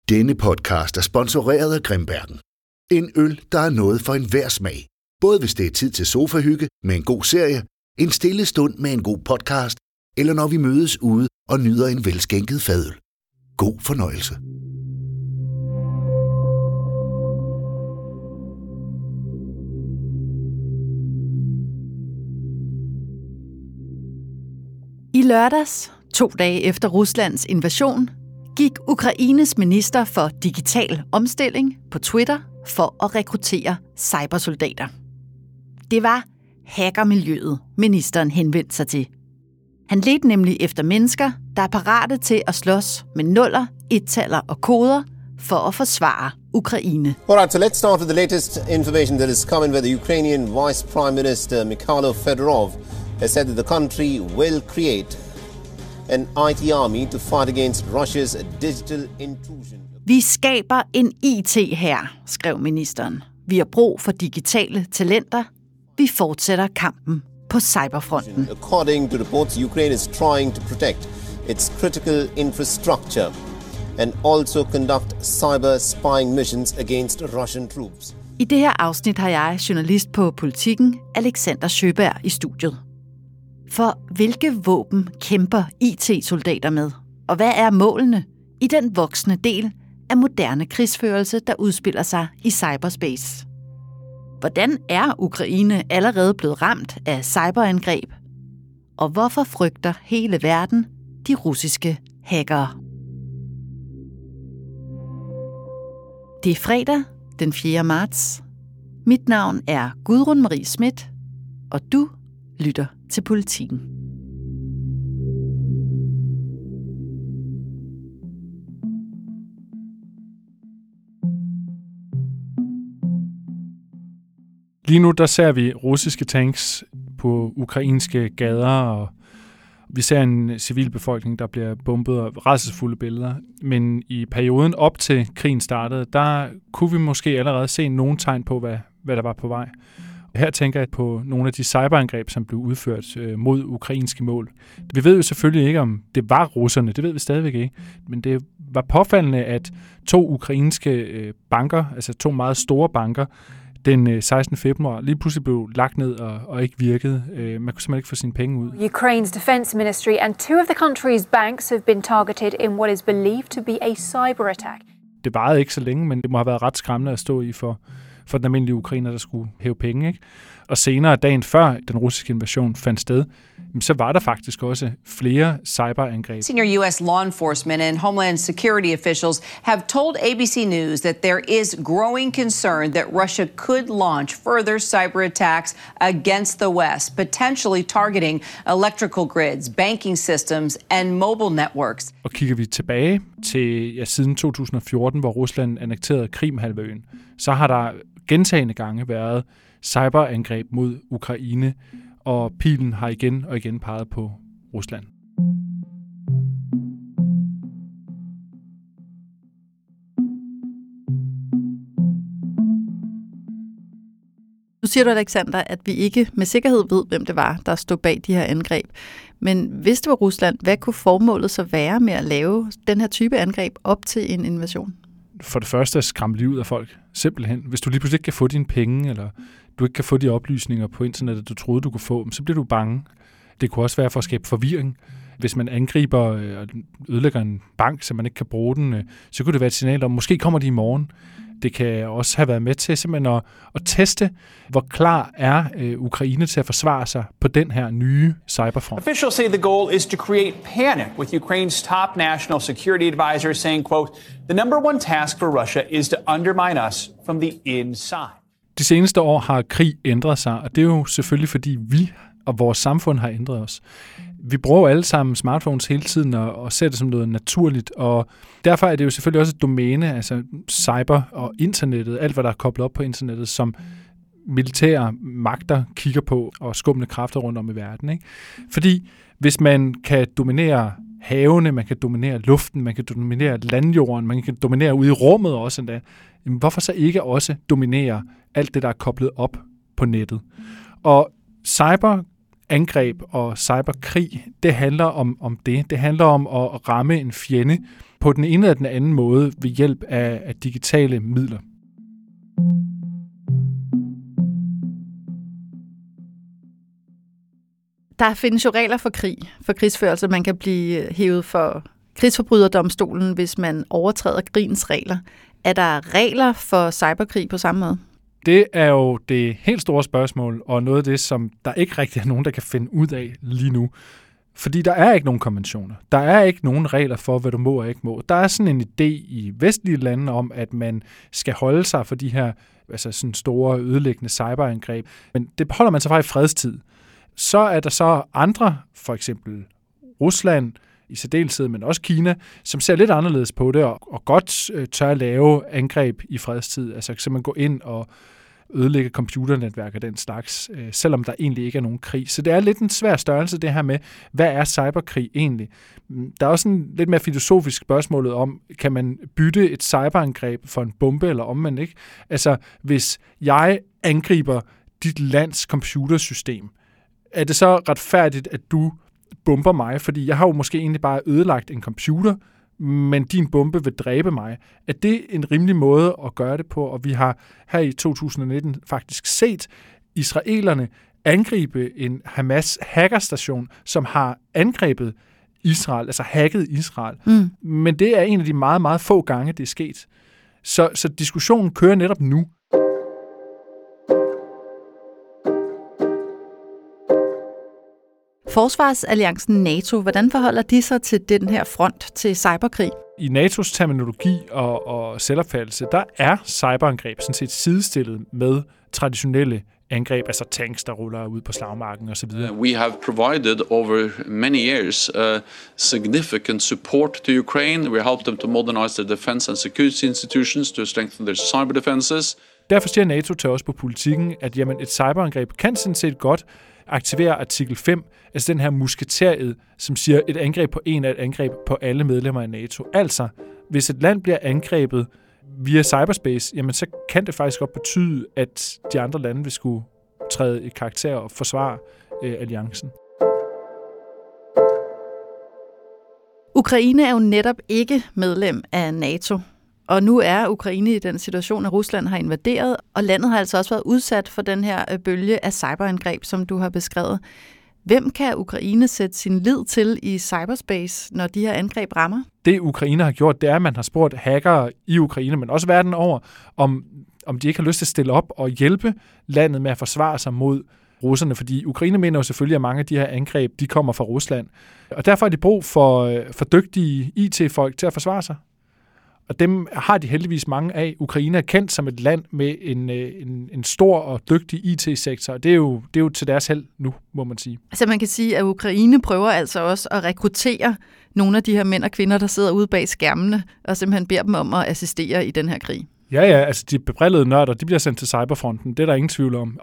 Denne podcast er sponsoreret af Grimbergen. En øl, der er noget for enhver smag. Både hvis det er tid til sofahygge med en god serie, en stille stund med en god podcast, eller når vi mødes ude og nyder en velskænket fadøl. God fornøjelse. I lørdags, 2 dage efter Ruslands invasion, gik Ukraines minister for digital omstilling på Twitter for at rekruttere cybersoldater. Det var hackermiljøet, ministeren henvendte sig til. Han ledte nemlig efter mennesker, der er parate til at slås med nuller, ettaller og koder for at forsvare Ukraine. Alright, so let's start with the latest information that is coming where the Ukrainian Vice Prime Minister Mikhailo Fedorov has said that the country will create an IT army to fight against Russia's digital intrusion. Vi skaber en IT-hær, skrev ministeren. Vi har brug for digitale talenter. Vi fortsætter kampen på cyberfronten. According to reports, Ukraine is trying to protect its critical infrastructure and also conduct cyber spying missions against Russian troops. I det her afsnit har jeg journalist på Politiken, Alexander Sjøberg, i studiet. For hvilke våben kæmper IT-soldater med? Og hvad er målene i den voksende del af moderne krigsførelse, der udspiller sig i cyberspace? Hvordan er Ukraine allerede blevet ramt af cyberangreb? Og hvorfor frygter hele verden de russiske hackere? Det er fredag den 4. marts. Mit navn er Gudrun Marie Schmidt, og du lytter til Politiken. Lige nu der ser vi russiske tanks på ukrainske gader, og vi ser en civilbefolkning, der bliver bombet, og rædselsfulde billeder. Men i perioden op til krigen startede, der kunne vi måske allerede se nogle tegn på, hvad der var på vej. Her tænker jeg på nogle af de cyberangreb, som blev udført mod ukrainske mål. Vi ved jo selvfølgelig ikke, om det var russerne. Det ved vi stadigvæk ikke. Men det var påfaldende, at 2 ukrainske banker, altså 2 meget store banker, den 16. februar lige pludselig blev lagt ned og ikke virkede. Man kunne simpelthen ikke få sine penge ud. Ukraine's defense ministry and 2 of the country's banks have been targeted in what is believed to be a cyber attack. Det varede ikke så længe, men det må have været ret skræmmende at stå i for den almindelige ukrainer, der skulle hæve penge, ikke? Og senere, dagen før den russiske invasion fandt sted, så var der faktisk også flere cyberangreb. Senior U.S. law enforcement and Homeland Security officials have told ABC News that there is growing concern that Russia could launch further cyber attacks against the West, potentially targeting electrical grids, banking systems and mobile networks. Og kigger vi tilbage til siden 2014, hvor Rusland annekterede Krimhalvøen, så har der gentagne gange været cyberangreb mod Ukraine, og pilen har igen og igen peget på Rusland. Nu siger du, Alexander, at vi ikke med sikkerhed ved, hvem det var, der stod bag de her angreb. Men hvis det var Rusland, hvad kunne formålet så være med at lave den her type angreb op til en invasion? For det første at skræmme livet af folk, simpelthen. Hvis du lige pludselig ikke kan få dine penge, eller du ikke kan få de oplysninger på internettet, du troede, du kunne få, så bliver du bange. Det kunne også være for at skabe forvirring. Hvis man angriber og ødelægger en bank, så man ikke kan bruge den, så kunne det være et signal om, måske kommer de i morgen. Det kan også have været med til simpelthen at teste, hvor klar er Ukraine til at forsvare sig på den her nye cyberfront. Officials say the goal is to create panic, with Ukraine's top national security advisor saying, quote, "The number one task for Russia is to undermine us from the inside." De seneste år har krig ændret sig, og det er jo selvfølgelig, fordi vi og vores samfund har ændret os. Vi bruger alle sammen smartphones hele tiden og ser det som noget naturligt, og derfor er det jo selvfølgelig også et domæne, altså cyber og internettet, alt hvad der er koblet op på internettet, som militære magter kigger på og skubbende kræfter rundt om i verden, ikke? Fordi hvis man kan dominere havene, man kan dominere luften, man kan dominere landjorden, man kan dominere ude i rummet også endda, hvorfor så ikke også dominere alt det, der er koblet op på nettet? Og cyber cyberangreb og cyberkrig, det handler om det. Det handler om at ramme en fjende på den ene eller den anden måde ved hjælp af digitale midler. Der findes jo regler for krig, for krigsførelse. Man kan blive hævet for krigsforbryderdomstolen, hvis man overtræder krigens regler. Er der regler for cyberkrig på samme måde? Det er jo det helt store spørgsmål, og noget af det, som der ikke rigtig er nogen, der kan finde ud af lige nu. Fordi der er ikke nogen konventioner. Der er ikke nogen regler for, hvad du må og ikke må. Der er sådan en idé i vestlige lande om, at man skal holde sig for de her sådan store ødelæggende cyberangreb. Men det holder man sig fra i fredstid. Så er der så andre, for eksempel Rusland, i særdeleshed, men også Kina, som ser lidt anderledes på det, og godt tør at lave angreb i fredstid. Altså simpelthen gå ind og ødelægge computernetværk og den slags, selvom der egentlig ikke er nogen krig. Så det er lidt en svær størrelse, det her med, hvad er cyberkrig egentlig? Der er også en lidt mere filosofisk spørgsmålet om, kan man bytte et cyberangreb for en bombe eller omvendt, ikke? Altså, hvis jeg angriber dit lands computersystem, er det så retfærdigt, at du bomber mig? Fordi jeg har jo måske egentlig bare ødelagt en computer, men din bombe vil dræbe mig. Er det en rimelig måde at gøre det på? Og vi har her i 2019 faktisk set israelerne angribe en Hamas hackerstation, som har angrebet Israel, altså hacket Israel. Men det er en af de meget, meget få gange, det er sket. Så diskussionen kører netop nu. Forsvarsalliancen NATO, hvordan forholder de sig til den her front til cyberkrig? I NATO's terminologi og selvopfattelse, der er cyberangreb sådan set sidestillet med traditionelle angreb, altså tanks, der ruller ud på slagmarken osv. We have provided over many years significant support to Ukraine. We helped them to modernize their defense and security institutions to strengthen their cyber defenses. Derfor siger NATO til os på politikken, at jamen, et cyberangreb kan sådan set godt aktivere artikel 5, altså den her musketeriet, som siger, et angreb på en er et angreb på alle medlemmer af NATO. Altså, hvis et land bliver angrebet via cyberspace, jamen så kan det faktisk godt betyde, at de andre lande vil skulle træde i karakter og forsvare alliancen. Ukraine er jo netop ikke medlem af NATO. Og nu er Ukraine i den situation, at Rusland har invaderet, og landet har altså også været udsat for den her bølge af cyberangreb, som du har beskrevet. Hvem kan Ukraine sætte sin lid til i cyberspace, når de her angreb rammer? Det Ukraine har gjort, det er, at man har spurgt hackere i Ukraine, men også verden over, om de ikke har lyst til at stille op og hjælpe landet med at forsvare sig mod russerne, fordi Ukraine mener jo selvfølgelig, at mange af de her angreb, de kommer fra Rusland. Og derfor har de brug for dygtige IT-folk til at forsvare sig. Og dem har de heldigvis mange af. Ukraine er kendt som et land med en stor og dygtig IT-sektor, og det er jo til deres held nu, må man sige. Altså man kan sige, at Ukraine prøver altså også at rekruttere nogle af de her mænd og kvinder, der sidder ude bag skærmene, og simpelthen beder dem om at assistere i den her krig. Ja, altså de bebrillede nørder, de bliver sendt til cyberfronten, det er der ingen tvivl om.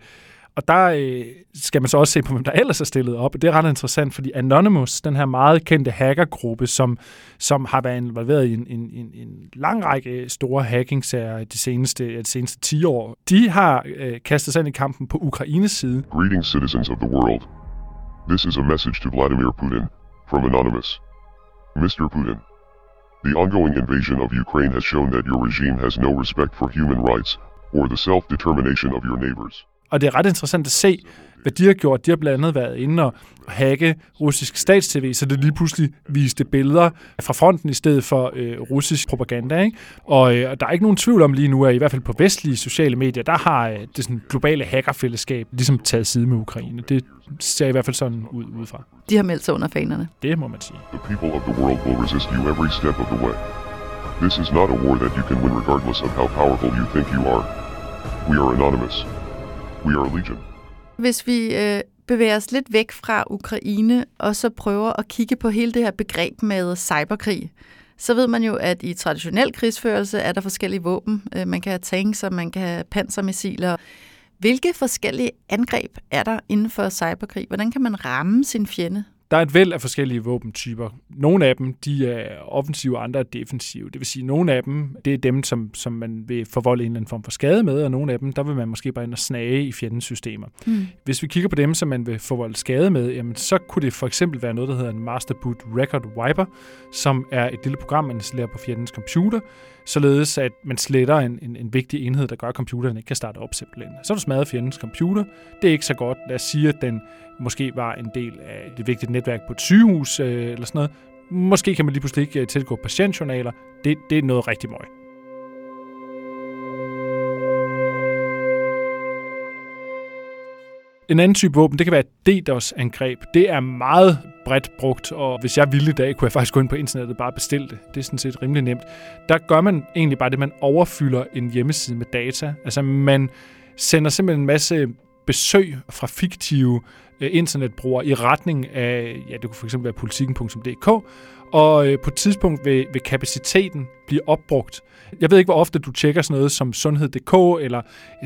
Og der skal man så også se på, hvem der ellers er stillet op. Det er ret interessant, fordi Anonymous, den her meget kendte hackergruppe, som har været involveret i en lang række store hacking-sager de seneste 10 år, de har kastet sig ind i kampen på Ukraines side. Greetings, citizens of the world. This is a message to Vladimir Putin from Anonymous. Mr. Putin, the ongoing invasion of Ukraine has shown that your regime has no respect for human rights or the self-determination of your neighbors. Og det er ret interessant at se, hvad de har gjort. De har blandt andet været inde og hacke russisk statstv, så det lige pludselig viste billeder fra fronten i stedet for russisk propaganda. Ikke? Og der er ikke nogen tvivl om lige nu, at i hvert fald på vestlige sociale medier, der har det sådan globale hackerfællesskab ligesom taget side med Ukraine. Det ser i hvert fald sådan udefra. De har meldt sig under fanerne. Det må man sige. The people of the world will resist you every step of the way. This is not a war that you can win regardless of how powerful you think you are. We are anonymous. We are legion. Hvis vi bevæger os lidt væk fra Ukraine, og så prøver at kigge på hele det her begreb med cyberkrig, så ved man jo, at i traditionel krigsførelse er der forskellige våben. Man kan have tanks, og man kan have pansermissiler. Hvilke forskellige angreb er der inden for cyberkrig? Hvordan kan man ramme sin fjende? Der er et væld af forskellige våbentyper. Nogle af dem, de er offensive, og andre er defensive. Det vil sige, at nogle af dem, det er dem, som man vil forvolde en eller anden form for skade med, og nogle af dem, der vil man måske bare ind og snage i fjendens systemer. Hvis vi kigger på dem, som man vil forvolde skade med, jamen, så kunne det for eksempel være noget, der hedder en Master Boot Record Wiper, som er et lille program, man installerer på fjendens computer, således at man sletter en vigtig enhed, der gør, at computeren ikke kan starte op simpelthen. Så er du smadret fjendens computer. Det er ikke så godt. Lad os sige, at den måske var en del af et vigtigt netværk på et sygehus eller sådan noget. Måske kan man lige pludselig ikke tilgå patientjournaler. Det er noget rigtig møg. En anden type våben, det kan være et DDoS-angreb. Det er meget bredt brugt, og hvis jeg ville i dag, kunne jeg faktisk gå ind på internettet og bare bestille det. Det er sådan set rimelig nemt. Der gør man egentlig bare det, man overfylder en hjemmeside med data. Altså man sender simpelthen en masse besøg fra fiktive internetbrugere i retning af, det kunne fx være politikken.dk, og på et tidspunkt vil kapaciteten blive opbrugt. Jeg ved ikke, hvor ofte du tjekker sådan noget som sundhed.dk eller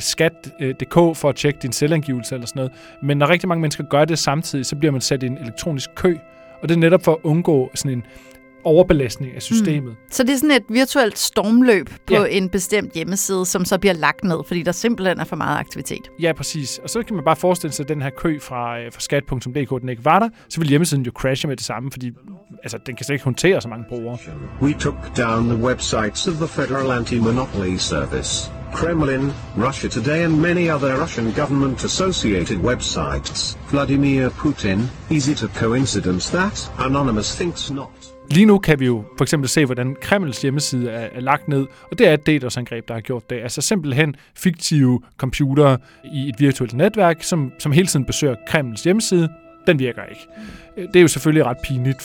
skat.dk for at tjekke din selvangivelse eller sådan noget, men når rigtig mange mennesker gør det samtidig, så bliver man sat i en elektronisk kø, og det er netop for at undgå sådan en overbelastning af systemet. Så det er sådan et virtuelt stormløb på en bestemt hjemmeside, som så bliver lagt ned, fordi der simpelthen er for meget aktivitet. Ja, præcis. Og så kan man bare forestille sig, at den her kø fra skat.dk, den ikke var der, så vil hjemmesiden jo crashe med det samme, fordi den kan slet ikke håndtere så mange brugere. We took down the websites of the Federal Anti-Monopoly Service, Kremlin, Russia Today and many other Russian government-associated websites. Vladimir Putin. Is it a coincidence that Anonymous thinks not? Lige nu kan vi jo for eksempel se, hvordan Kremls hjemmeside er lagt ned, og det er et DDoS-angreb, der har gjort det. Altså simpelthen fiktive computere i et virtuelt netværk, som hele tiden besøger Kremls hjemmeside. Den virker ikke. Det er jo selvfølgelig ret pinligt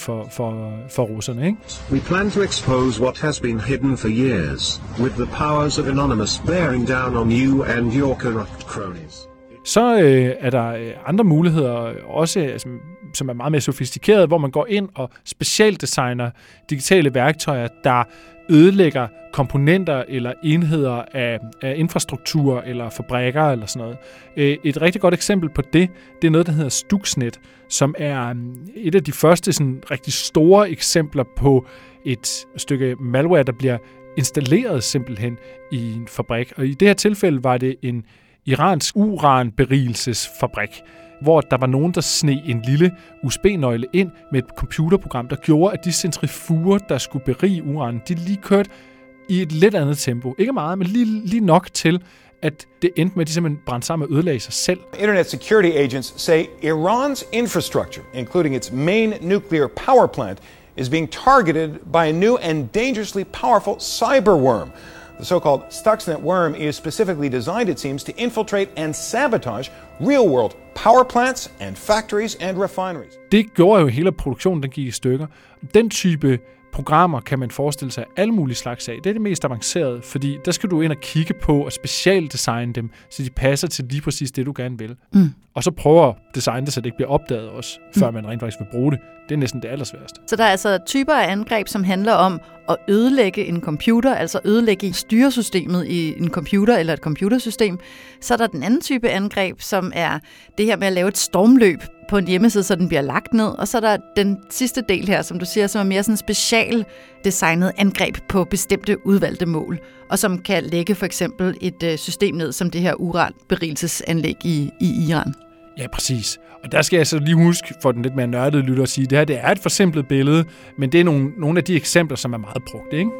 for russerne, ikke? We plan to expose what has been hidden for years, with the powers of Anonymous bearing down on you and your corrupt cronies. Så er der andre muligheder også, som er meget mere sofistikerede, hvor man går ind og specialdesigner digitale værktøjer, der ødelægger komponenter eller enheder af infrastruktur eller fabrikker eller sådan noget. Et rigtig godt eksempel på det er noget, der hedder Stuxnet, som er et af de første sådan rigtig store eksempler på et stykke malware, der bliver installeret simpelthen i en fabrik. Og i det her tilfælde var det en iransk uranberigelsesfabrik, hvor der var nogen, der sne en lille USB-nøgle ind med et computerprogram, der gjorde, at de centrifuger, der skulle berige uran, de lige kørte i et lidt andet tempo. Ikke meget, men lige nok til, at det endte med, at de simpelthen brændte sammen og ødelagde sig selv. Internet security agents say Iran's infrastructure, including its main nuclear power plant, is being targeted by a new and dangerously powerful cyberworm. The so-called Stuxnet worm is specifically designed, it seems, to infiltrate and sabotage real-world power plants and factories and refineries. Det gjorde jo hele produktionen, den gik i stykker. Den type programmer kan man forestille sig alle mulige slags af. Det er det mest avancerede, fordi der skal du ind og kigge på og specialdesigne dem, så de passer til lige præcis det, du gerne vil. Og så prøver at designe det, så det ikke bliver opdaget også, før man rent faktisk vil bruge det. Det er næsten det allersværeste. Så der er altså typer af angreb, som handler om at ødelægge en computer, altså ødelægge styresystemet i en computer eller et computersystem. Så er der den anden type angreb, som er det her med at lave et stormløb på en hjemmeside, så den bliver lagt ned. Og så er der den sidste del her, som du siger, som er mere sådan specialdesignet angreb på bestemte udvalgte mål, og som kan lægge for eksempel et system ned, som det her uranberigelsesanlæg i Iran. Ja, præcis. Og der skal jeg så lige huske, for den lidt mere nørdede lytter at sige, at det er et forsimplet billede, men det er nogle af de eksempler, som er meget brugt, ikke?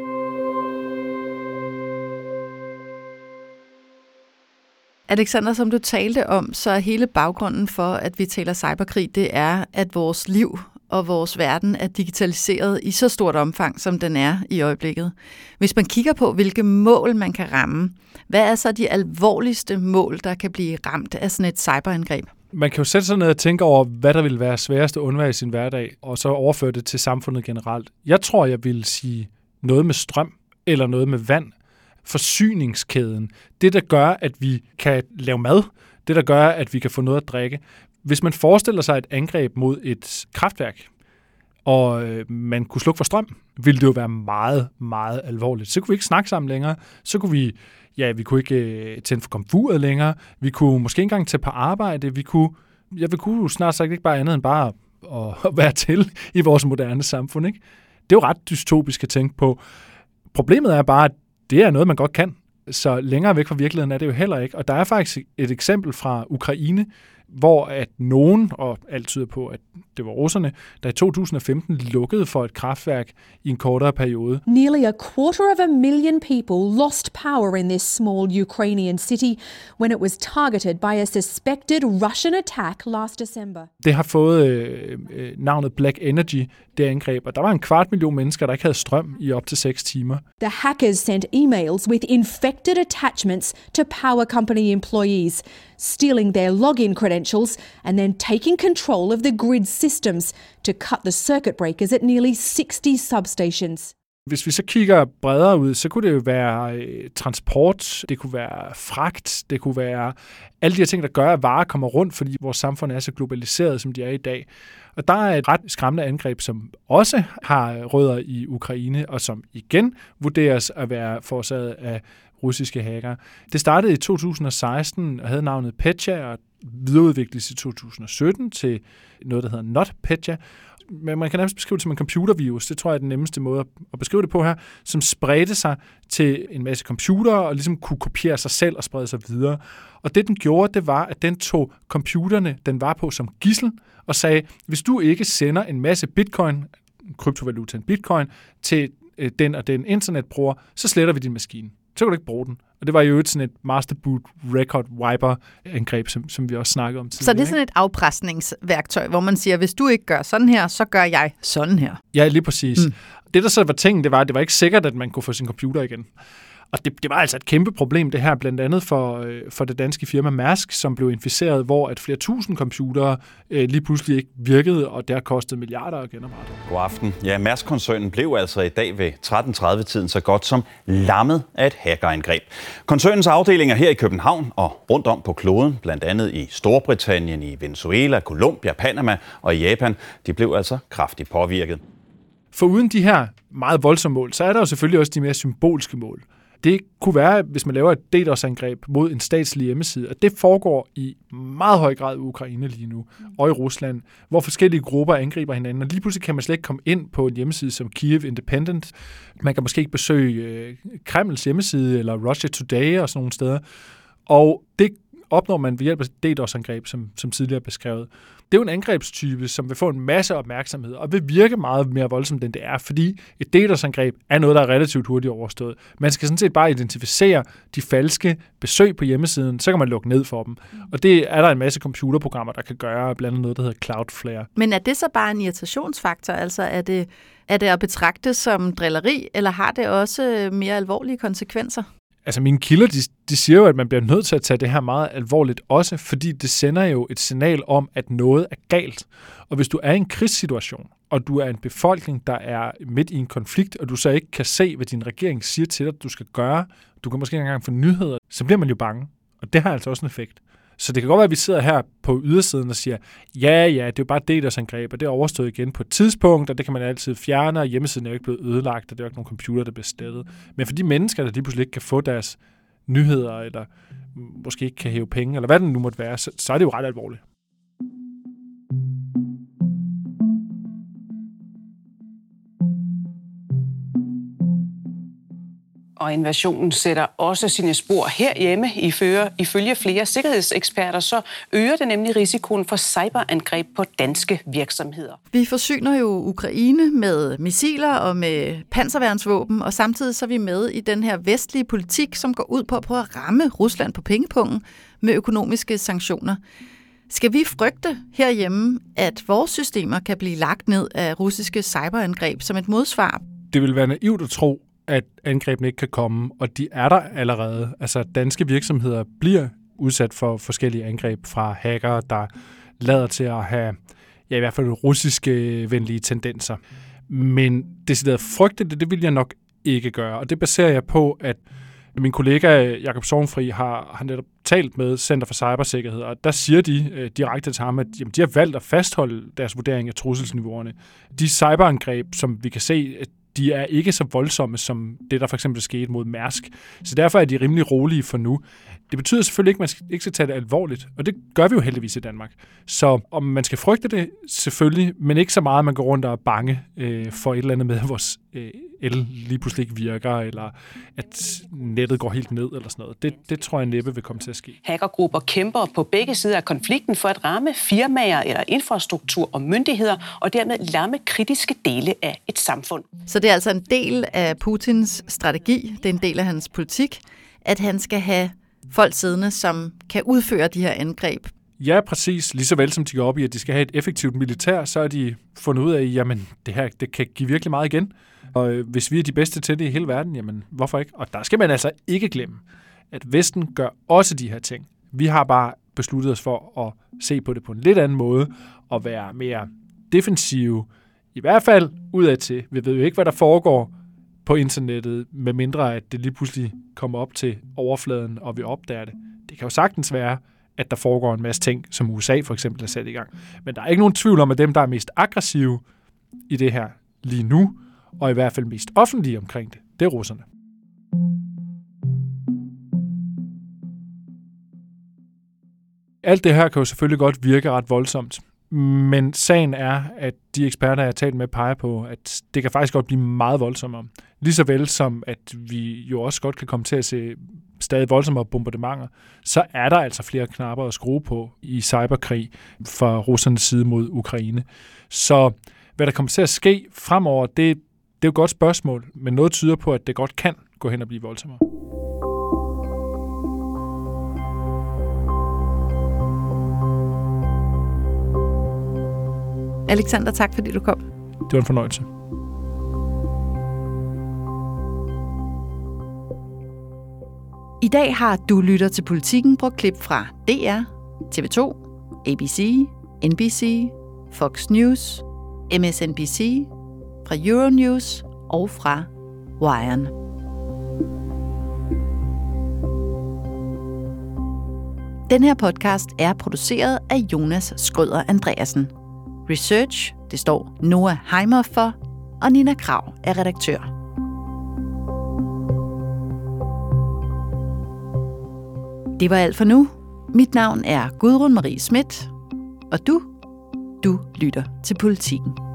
Alexander, som du talte om, så er hele baggrunden for, at vi taler cyberkrig, det er, at vores liv og vores verden er digitaliseret i så stort omfang, som den er i øjeblikket. Hvis man kigger på, hvilke mål man kan ramme, hvad er så de alvorligste mål, der kan blive ramt af sådan et cyberangreb? Man kan jo sætte sig ned og tænke over, hvad der vil være sværest at undvære i sin hverdag, og så overføre det til samfundet generelt. Jeg tror, jeg vil sige noget med strøm eller noget med vand. Forsyningskæden. Det, der gør, at vi kan lave mad. Det, der gør, at vi kan få noget at drikke. Hvis man forestiller sig et angreb mod et kraftværk, og man kunne slukke for strøm, ville det jo være meget, meget alvorligt. Så kunne vi ikke snakke sammen længere. Så kunne vi kunne ikke tænde for komfuret længere. Vi kunne måske ikke engang tage på arbejde. Jeg kunne snart sagt ikke bare andet end bare at være til i vores moderne samfund, ikke? Det er jo ret dystopisk at tænke på. Problemet er bare, at det er noget, man godt kan. Så længere væk fra virkeligheden er det jo heller ikke. Og der er faktisk et eksempel fra Ukraine, hvor at nogen, og alt tyder på, at det var russerne, der i 2015 lukkede for et kraftværk i en kortere periode. Nearly 250,000 people lost power in this small Ukrainian city when it was targeted by a suspected Russian attack last December. Det har fået navnet Black Energy, det angreb, og der var 250,000 mennesker, der ikke havde strøm i op til 6 timer. The hackers sent emails with infected attachments to power company employees, stealing their login credentials and then taking control of the grid systems to cut the circuit breakers at nearly 60 substations. Hvis vi så kigger bredere ud, så kunne det jo være transport, det kunne være fragt, det kunne være alle de her ting, der gør, at varer kommer rundt, fordi vores samfund er så globaliseret, som de er i dag. Og der er et ret skræmmende angreb, som også har rødder i Ukraine, og som igen vurderes at være forårsaget af russiske hackere. Det startede i 2016 og havde navnet Petya, og videreudvikles i 2017 til noget, der hedder NotPetya. Men man kan nærmest beskrive det som en computervirus. Det tror jeg er den nemmeste måde at beskrive det på her, som spredte sig til en masse computere og ligesom kunne kopiere sig selv og sprede sig videre. Og det, den gjorde, det var, at den tog computerne, den var på som gidsel, og sagde, hvis du ikke sender en masse bitcoin, kryptovalutaen bitcoin, til den og den internetbruger, så sletter vi din maskine. Så kan du ikke bruge den. Og det var jo sådan et master boot record wiper angreb, som vi også snakkede om tidligere. Så det er sådan et afpresningsværktøj, hvor man siger, hvis du ikke gør sådan her, så gør jeg sådan her. Ja, lige præcis. Det, der så var tingen, det var ikke sikkert, at man kunne få sin computer igen. Og det var altså et kæmpe problem, det her, blandt andet for det danske firma Mærsk, som blev inficeret, hvor at flere tusind computere lige pludselig ikke virkede, og det har kostet milliarder at genoprette. God aften. Ja, Mærsk-koncernen blev altså i dag ved 13:30-tiden så godt som lammet af et hackerangreb. Koncernens afdelinger her i København og rundt om på kloden, blandt andet i Storbritannien, i Venezuela, Colombia, Panama og i Japan, de blev altså kraftigt påvirket. For uden de her meget voldsomme mål, så er der jo selvfølgelig også de mere symbolske mål. Det kunne være, hvis man laver et DDoS-angreb mod en statslig hjemmeside, og det foregår i meget høj grad i Ukraine lige nu, og i Rusland, hvor forskellige grupper angriber hinanden, og lige pludselig kan man slet ikke komme ind på en hjemmeside som Kyiv Independent. Man kan måske ikke besøge Kremls hjemmeside, eller Russia Today og sådan nogle steder. Og det opnår man ved hjælp af DDoS-angreb, som tidligere beskrevet. Det er jo en angrebstype, som vil få en masse opmærksomhed, og vil virke meget mere voldsomt, end det er, fordi et DDoS-angreb er noget, der er relativt hurtigt overstået. Man skal sådan set bare identificere de falske besøg på hjemmesiden, så kan man lukke ned for dem. Og det er der en masse computerprogrammer, der kan gøre, blandt andet noget, der hedder Cloudflare. Men er det så bare en irritationsfaktor? Altså er det at betragte som drilleri, eller har det også mere alvorlige konsekvenser? Altså mine kilder, de siger jo, at man bliver nødt til at tage det her meget alvorligt også, fordi det sender jo et signal om, at noget er galt. Og hvis du er i en krigssituation, og du er en befolkning, der er midt i en konflikt, og du så ikke kan se, hvad din regering siger til dig, du skal gøre, du kan måske ikke engang få nyheder, så bliver man jo bange. Og det har altså også en effekt. Så det kan godt være, at vi sidder her på ydersiden og siger, ja, det er jo bare DDoS-angreb, og det er overstået igen på et tidspunkt, og det kan man altid fjerne, og hjemmesiden er jo ikke blevet ødelagt, og det er jo ikke nogen computer, der bliver slettet. Men for de mennesker, der lige pludselig ikke kan få deres nyheder, eller måske ikke kan hæve penge, eller hvad det nu måtte være, så er det jo ret alvorligt. Og invasionen sætter også sine spor herhjemme. Ifølge flere sikkerhedseksperter, så øger det nemlig risikoen for cyberangreb på danske virksomheder. Vi forsyner jo Ukraine med missiler og med panserværnsvåben, og samtidig så er vi med i den her vestlige politik, som går ud på at prøve at ramme Rusland på pengepungen med økonomiske sanktioner. Skal vi frygte herhjemme, at vores systemer kan blive lagt ned af russiske cyberangreb som et modsvar? Det vil være naivt at tro, at angrebene ikke kan komme, og de er der allerede. Altså, danske virksomheder bliver udsat for forskellige angreb fra hackere, der lader til at have, i hvert fald russiske venlige tendenser. Men decideret frygte det vil jeg nok ikke gøre, og det baserer jeg på, at min kollega Jakob Sorgenfri har netop talt med Center for Cybersikkerhed, og der siger de direkte til ham, at jamen, de har valgt at fastholde deres vurdering af trusselsniveauerne. De cyberangreb, som vi kan se, de er ikke så voldsomme som det, der for eksempel skete mod Mærsk. Så derfor er de rimelig rolige for nu. Det betyder selvfølgelig ikke, at man ikke skal tage det alvorligt, og det gør vi jo heldigvis i Danmark. Så om man skal frygte det, selvfølgelig, men ikke så meget, at man går rundt og er bange for et eller andet med, at vores el lige pludselig ikke virker, eller at nettet går helt ned, eller sådan noget. Det tror jeg næppe vil komme til at ske. Hackergrupper kæmper på begge sider af konflikten for at ramme firmaer eller infrastruktur og myndigheder, og dermed lamme kritiske dele af et samfund. Så det er altså en del af Putins strategi, det er en del af hans politik, at han skal have folk siddende, som kan udføre de her angreb. Ja, præcis. Lige så vel som de går op i, at de skal have et effektivt militær, så er de fundet ud af, jamen det her det kan give virkelig meget igen. Og hvis vi er de bedste til det i hele verden, jamen hvorfor ikke? Og der skal man altså ikke glemme, at Vesten gør også de her ting. Vi har bare besluttet os for at se på det på en lidt anden måde, og være mere defensive, i hvert fald udadtil. Vi ved jo ikke, hvad der foregår på internettet, med mindre at det lige pludselig kommer op til overfladen, og vi opdager det. Det kan jo sagtens være, at der foregår en masse ting, som USA for eksempel er sat i gang. Men der er ikke nogen tvivl om, at dem, der er mest aggressive i det her lige nu, og i hvert fald mest offentlige omkring det, det er russerne. Alt det her kan jo selvfølgelig godt virke ret voldsomt, men sagen er, at de eksperter, jeg har talt med, peger på, at det kan faktisk godt blive meget voldsommere. Lige så vel som, at vi jo også godt kan komme til at se stadig voldsommere bombardementer, så er der altså flere knapper at skrue på i cyberkrig fra russernes side mod Ukraine. Så hvad der kommer til at ske fremover, det er jo et godt spørgsmål, men noget tyder på, at det godt kan gå hen og blive voldsommere. Alexander, tak fordi du kom. Det var en fornøjelse. I dag har Du lytter til Politikken brugt klip fra DR, TV2, ABC, NBC, Fox News, MSNBC, fra Euronews og fra Wiren. Den her podcast er produceret af Jonas Skrøder Andreasen. Research, det står Noah Heimer for, og Nina Krav er redaktør. Det var alt for nu. Mit navn er Gudrun Marie Schmidt, og du lytter til Politikken.